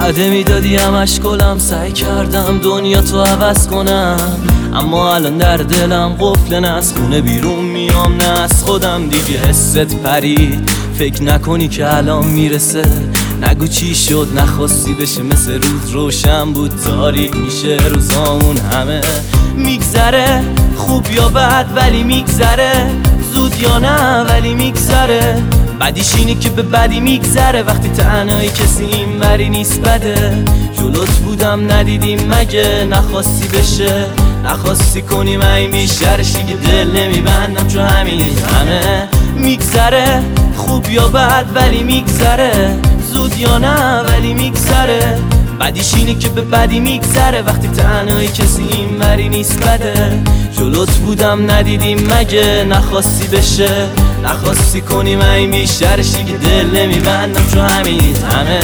وعده میدادی همش کلم، سعی کردم دنیا تو عوض کنم، اما الان در دلم قفل، نه از خونه بیرون میام نه از خودم. دیگه حست پرید، فکر نکنی که الان میرسه. نگو چی شد نخواستی بشه، مثل روز روشن بود تاریک میشه روزامون. همه میگذره خوب یا بد ولی میگذره، زود یا نه ولی میگذره. بدیش اینه که به بدی میگذره، وقتی تنهایی کسی این وری نیست بده. جلوت بودم ندیدیم مگه، نخواستی بشه نخواستی کنیم این بیشترش. دیگه دل نمیبندم چون همین همه میگذره، خوب یا بد ولی میگذره، زود یا نه ولی میگذره. بدیش اینه که به بدی میگذره، وقتی تنهایی کسی این وری نیست بده. جلوت بودم ندیدیم مگه، نخواستی بشه نخواستی کنیم این بیشترش. دیگه دل نمیبندم چون همین همه.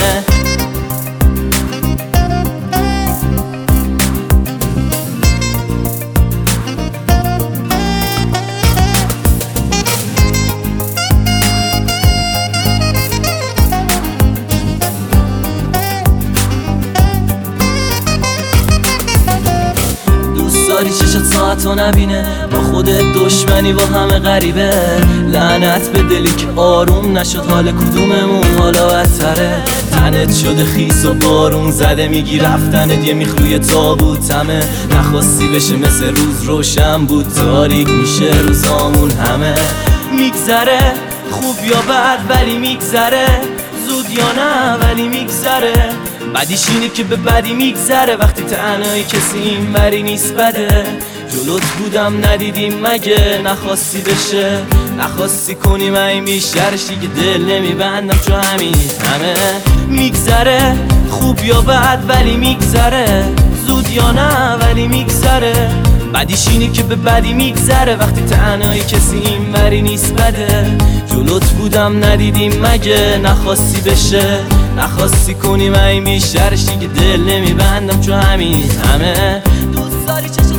داری چشت ساعتو نبینه، با خودت دشمنی با همه غریبه. لعنت به دلی که آروم نشد، حال کدوممون حالا بدتره. تنت شده خیس و بارون زده، میگی رفتنت یه میخلوی تابوتمه. نخواستی بشه مثل روز روشن بود تاریک میشه روزامون. همه میگذره خوب یا بد ولی میگذره، زود یا نه ولی میگذره. بدیش اینه که به بدی میگذره، وقتی تنهایی کسی این وری نیست بده. جلوت بودم ندیدیم مگه، نخواستی بشه نخواستی کنیم این بیشترش. دیگه دل نمیبندم چون همین همه میگذره، خوب یا بد ولی میگذره، زود یا نه ولی میگذره. بدیش اینه که به بدی میگذره، وقتی تنهایی کسی این وری نیست بده. جلوت بودم ندیدیم مگه، نخواستی بشه نخواستی کنیم این بیشترش. دیگه دل نمیبندم چون همین همه دوست داری